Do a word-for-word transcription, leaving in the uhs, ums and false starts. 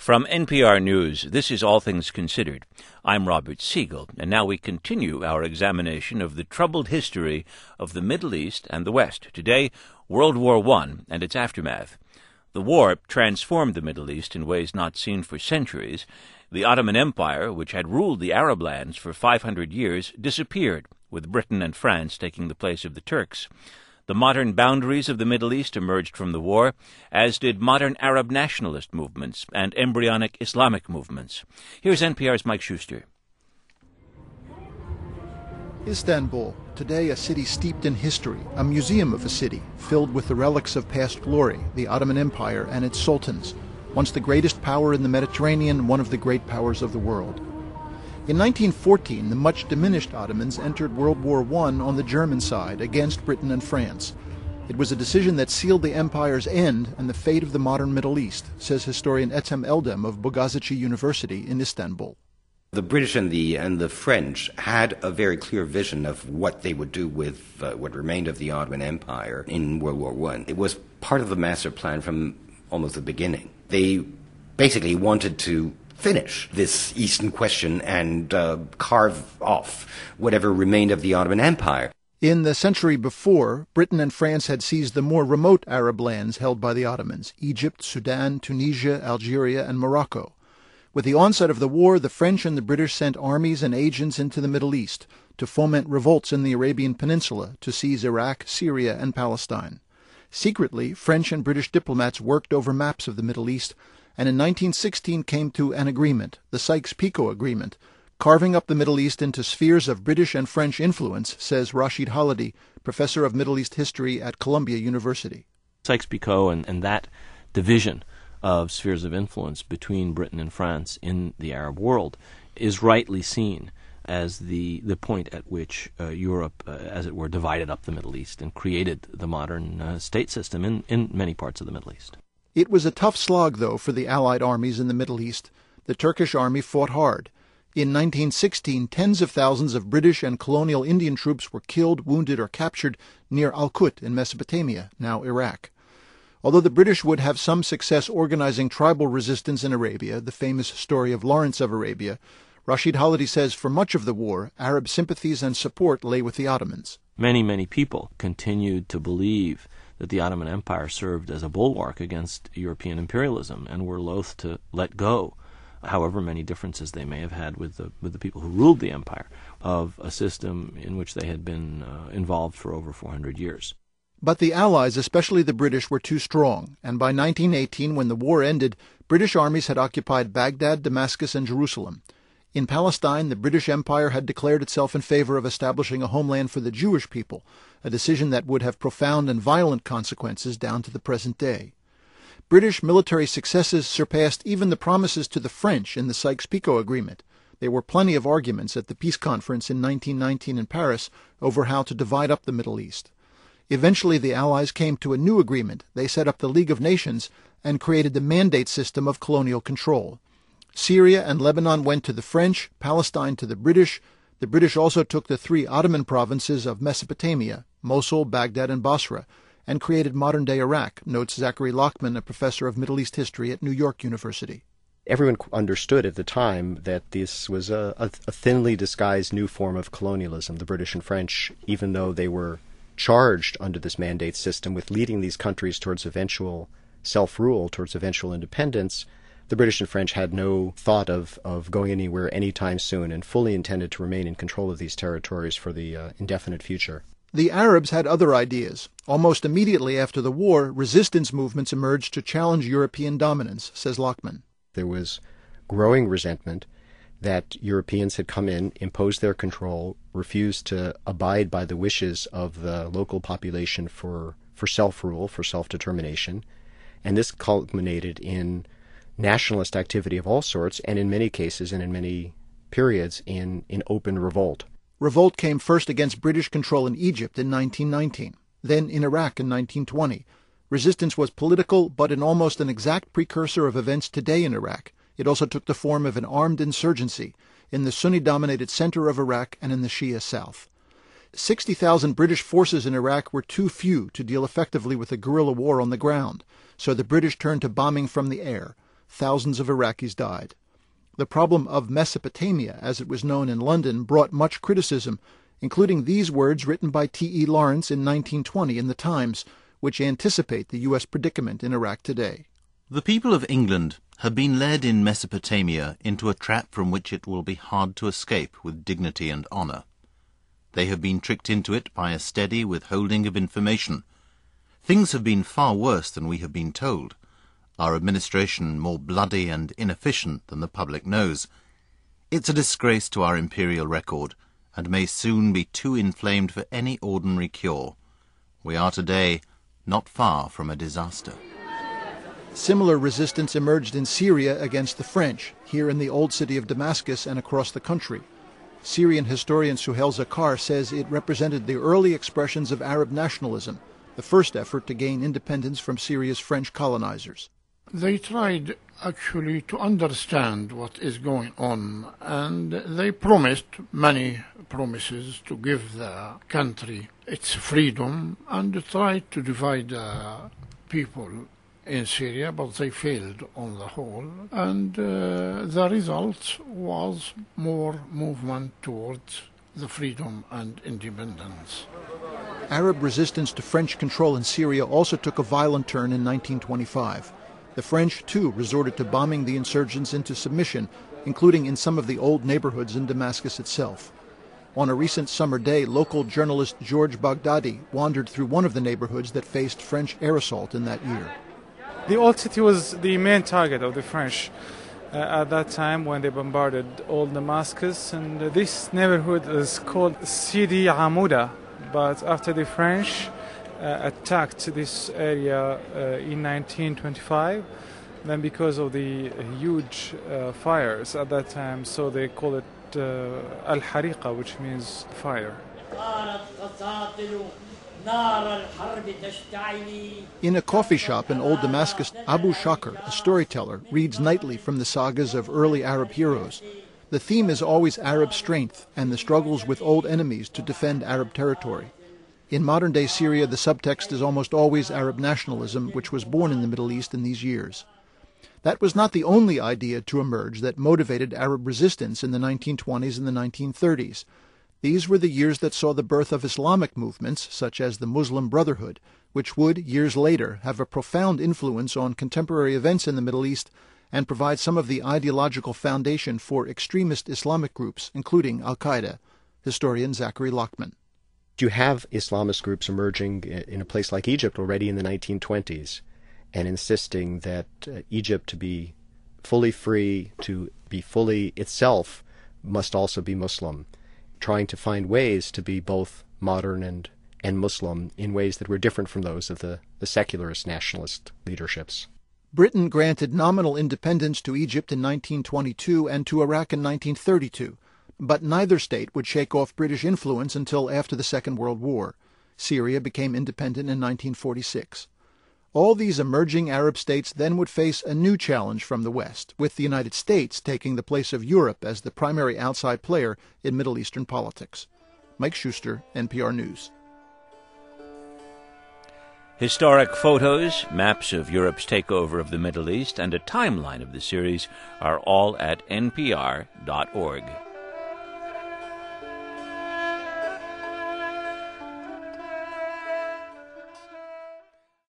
From N P R News, this is All Things Considered. I'm Robert Siegel, and now we continue our examination of the troubled history of the Middle East and the West. Today, World War One and its aftermath. The war transformed the Middle East in ways not seen for centuries. The Ottoman Empire, which had ruled the Arab lands for five hundred years, disappeared, with Britain and France taking the place of the Turks. The modern boundaries of the Middle East emerged from the war, as did modern Arab nationalist movements and embryonic Islamic movements. Here's N P R's Mike Schuster. Istanbul, today a city steeped in history, a museum of a city, filled with the relics of past glory, the Ottoman Empire and its sultans, once the greatest power in the Mediterranean, one of the great powers of the world. In nineteen fourteen, the much-diminished Ottomans entered World War One on the German side against Britain and France. It was a decision that sealed the empire's end and the fate of the modern Middle East, says historian Ethem Eldem of Bogazici University in Istanbul. The British and the and the French had a very clear vision of what they would do with uh, what remained of the Ottoman Empire in World War One. It was part of the master plan from almost the beginning. They basically wanted to finish this Eastern question and uh, carve off whatever remained of the Ottoman Empire. In the century before, Britain and France had seized the more remote Arab lands held by the Ottomans, Egypt, Sudan, Tunisia, Algeria, and Morocco. With the onset of the war, the French and the British sent armies and agents into the Middle East to foment revolts in the Arabian Peninsula, to seize Iraq, Syria, and Palestine. Secretly, French and British diplomats worked over maps of the Middle East, and in nineteen sixteen came to an agreement, the Sykes-Picot Agreement, carving up the Middle East into spheres of British and French influence, says Rashid Khalidi, professor of Middle East history at Columbia University. Sykes-Picot and, and that division of spheres of influence between Britain and France in the Arab world is rightly seen as the, the point at which uh, Europe, uh, as it were, divided up the Middle East and created the modern uh, state system in, in many parts of the Middle East. It was a tough slog, though, for the Allied armies in the Middle East. The Turkish army fought hard. In nineteen sixteen, tens of thousands of British and colonial Indian troops were killed, wounded, or captured near Al-Qut in Mesopotamia, now Iraq. Although the British would have some success organizing tribal resistance in Arabia, the famous story of Lawrence of Arabia, Rashid Khalidi says for much of the war, Arab sympathies and support lay with the Ottomans. Many, many people continued to believe that the Ottoman Empire served as a bulwark against European imperialism and were loath to let go, however many differences they may have had with the with the people who ruled the empire, of a system in which they had been uh, involved for over four hundred years. But the Allies, especially the British, were too strong, and by nineteen eighteen, when the war ended, British armies had occupied Baghdad, Damascus, and Jerusalem. In Palestine, the British Empire had declared itself in favor of establishing a homeland for the Jewish people, a decision that would have profound and violent consequences down to the present day. British military successes surpassed even the promises to the French in the Sykes-Picot Agreement. There were plenty of arguments at the peace conference in nineteen nineteen in Paris over how to divide up the Middle East. Eventually, the Allies came to a new agreement. They set up the League of Nations and created the mandate system of colonial control. Syria and Lebanon went to the French, Palestine to the British. The British also took the three Ottoman provinces of Mesopotamia, Mosul, Baghdad, and Basra, and created modern-day Iraq, notes Zachary Lockman, a professor of Middle East history at New York University. Everyone understood at the time that this was a, a, a thinly disguised new form of colonialism. The British and French, even though they were charged under this mandate system with leading these countries towards eventual self-rule, towards eventual independence, the British and French had no thought of, of going anywhere anytime soon and fully intended to remain in control of these territories for the uh, indefinite future. The Arabs had other ideas. Almost immediately after the war, resistance movements emerged to challenge European dominance, says Lockman. There was growing resentment that Europeans had come in, imposed their control, refused to abide by the wishes of the local population for, for self-rule, for self-determination, and this culminated in nationalist activity of all sorts, and in many cases and in many periods in, in open revolt. Revolt came first against British control in Egypt in nineteen nineteen, then in Iraq in nineteen twenty. Resistance was political, but an almost an exact precursor of events today in Iraq. It also took the form of an armed insurgency in the Sunni-dominated center of Iraq and in the Shia south. sixty thousand British forces in Iraq were too few to deal effectively with a guerrilla war on the ground, so the British turned to bombing from the air. thousands of Iraqis died. The problem of Mesopotamia, as it was known in London, brought much criticism, including these words written by T E Lawrence in nineteen twenty in the Times, which anticipate the U S predicament in Iraq today. The people of England have been led in Mesopotamia into a trap from which it will be hard to escape with dignity and honour. They have been tricked into it by a steady withholding of information. Things have been far worse than we have been told. Our administration more bloody and inefficient than the public knows. It's a disgrace to our imperial record, and may soon be too inflamed for any ordinary cure. We are today not far from a disaster. Similar resistance emerged in Syria against the French, here in the old city of Damascus and across the country. Syrian historian Suhail Zakar says it represented the early expressions of Arab nationalism, the first effort to gain independence from Syria's French colonizers. They tried actually to understand what is going on, and they promised many promises to give the country its freedom and tried to divide the people in Syria, but they failed on the whole, and uh, the result was more movement towards the freedom and independence. Arab resistance to French control in Syria also took a violent turn in nineteen twenty-five. The French, too, resorted to bombing the insurgents into submission, including in some of the old neighborhoods in Damascus itself. On a recent summer day, local journalist George Baghdadi wandered through one of the neighborhoods that faced French air assault in that year. The old city was the main target of the French uh, at that time when they bombarded old Damascus, and uh, this neighborhood is called Sidi Amouda. But after the French uh, attacked this area uh, in nineteen twenty-five, then because of the huge uh, fires at that time, so they call it uh, Al-Hariqa, which means fire. In a coffee shop in old Damascus, Abu Shakr, a storyteller, reads nightly from the sagas of early Arab heroes. The theme is always Arab strength and the struggles with old enemies to defend Arab territory. In modern-day Syria, the subtext is almost always Arab nationalism, which was born in the Middle East in these years. That was not the only idea to emerge that motivated Arab resistance in the nineteen twenties and the nineteen thirties. These were the years that saw the birth of Islamic movements, such as the Muslim Brotherhood, which would, years later, have a profound influence on contemporary events in the Middle East and provide some of the ideological foundation for extremist Islamic groups, including Al-Qaeda. Historian Zachary Lockman. You have Islamist groups emerging in a place like Egypt already in the nineteen twenties and insisting that uh, Egypt, to be fully free, to be fully itself, must also be Muslim, trying to find ways to be both modern and, and Muslim in ways that were different from those of the, the secularist nationalist leaderships. Britain granted nominal independence to Egypt in nineteen twenty-two and to Iraq in nineteen thirty-two, but neither state would shake off British influence until after the Second World War. Syria became independent in nineteen forty-six. All these emerging Arab states then would face a new challenge from the West, with the United States taking the place of Europe as the primary outside player in Middle Eastern politics. Mike Schuster, N P R News. Historic photos, maps of Europe's takeover of the Middle East, and a timeline of the series are all at N P R dot org.